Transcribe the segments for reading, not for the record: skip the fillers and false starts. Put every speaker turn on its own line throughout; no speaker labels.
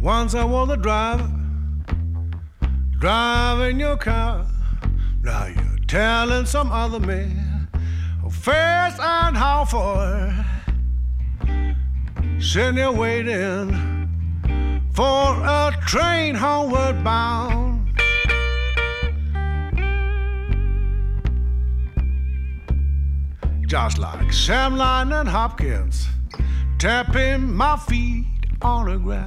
Once I was a driver, driving your car. Now you're telling some other man how fast and how far. Sitting there waiting for a train homeward bound. Just like Sam Lyon and Hopkins, tapping my feet on the ground.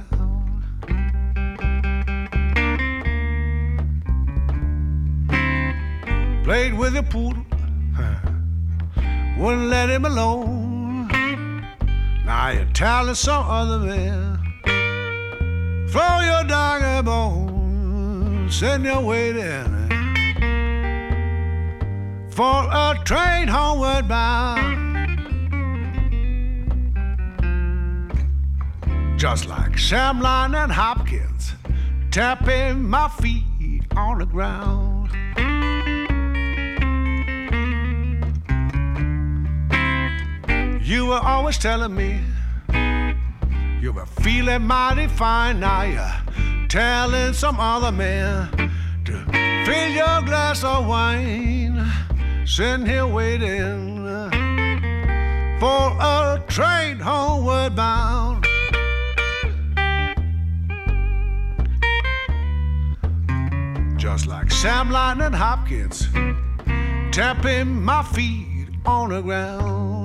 Played with the poodle, wouldn't let him alone. Now you're telling some other man, throw your dog a bone. Sitting there waiting for a train homeward bound. Just like Sam Lyon and Hopkins, tapping my feet on the ground. You were always telling me you were feeling mighty fine. Now you're telling some other man to fill your glass of wine. Sitting here waiting for a train homeward bound. Just like Sam Lyon and Hopkins, tapping my feet on the ground.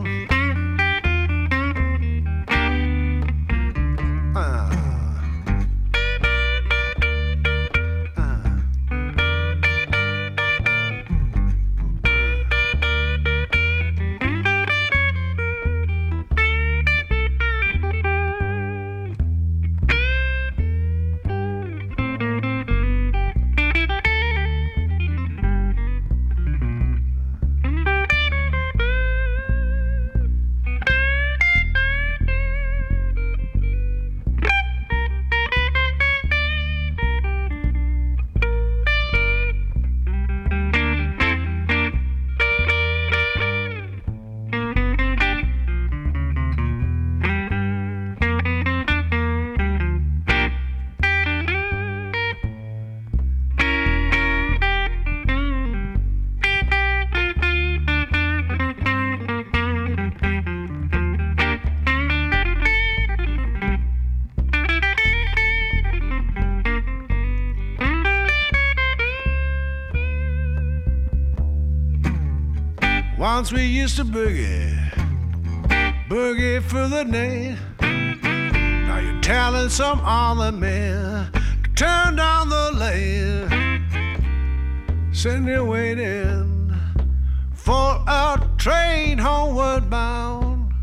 Once we used to boogie, boogie for the night. Now you're telling some other man to turn down the lane. Sitting there waiting for a train homeward bound.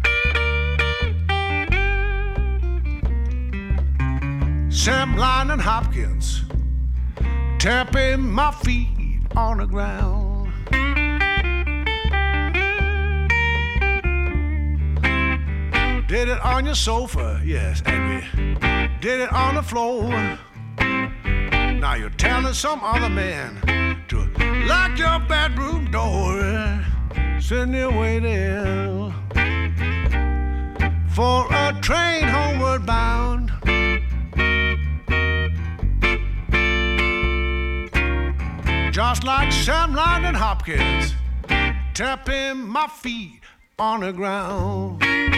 Sam Lyon and Hopkins, tapping my feet on the ground. Did it on your sofa, yes, and we did it on the floor. Now you're telling some other man to lock your bedroom door. Sitting there waiting for a train homeward bound. Just like Sam Lyon and Hopkins, tapping my feet on the ground.